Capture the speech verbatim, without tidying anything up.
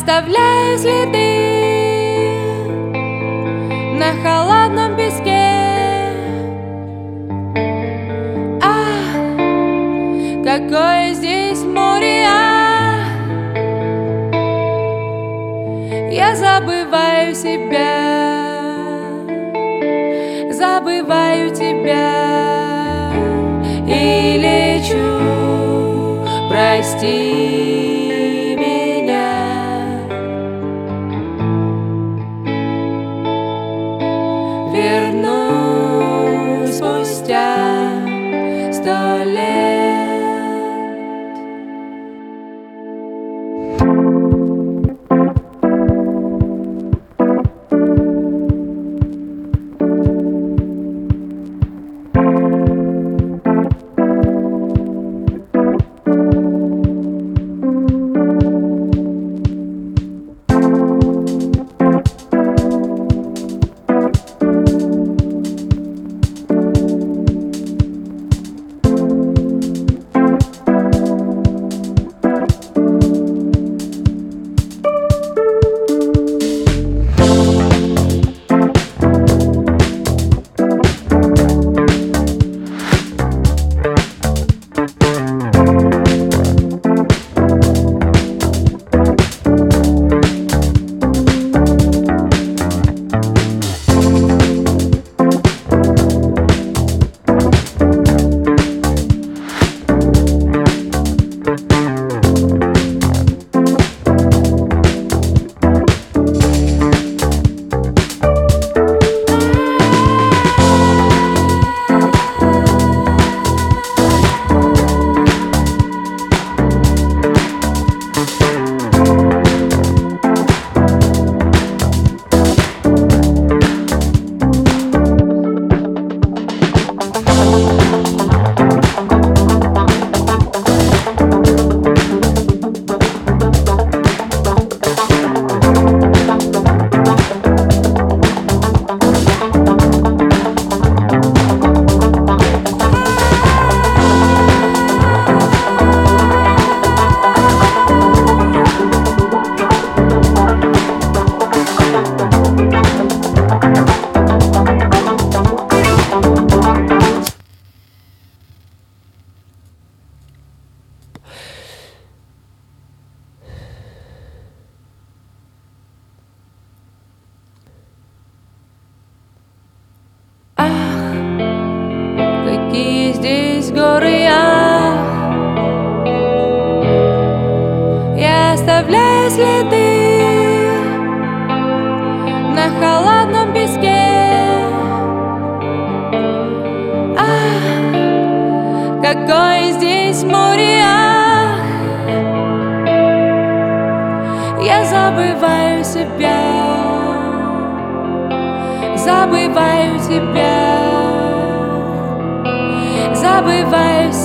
оставляю следы на холодном песке. Ах, какое здесь море, ах, я забываю себя, забываю тебя и лечу, прости меня. Вернусь спустя сто лет. Какие здесь горы, ах, я оставляю следы на холодном песке. Ах, какое здесь море, ах, я забываю себя, забываю тебя, забываю себя.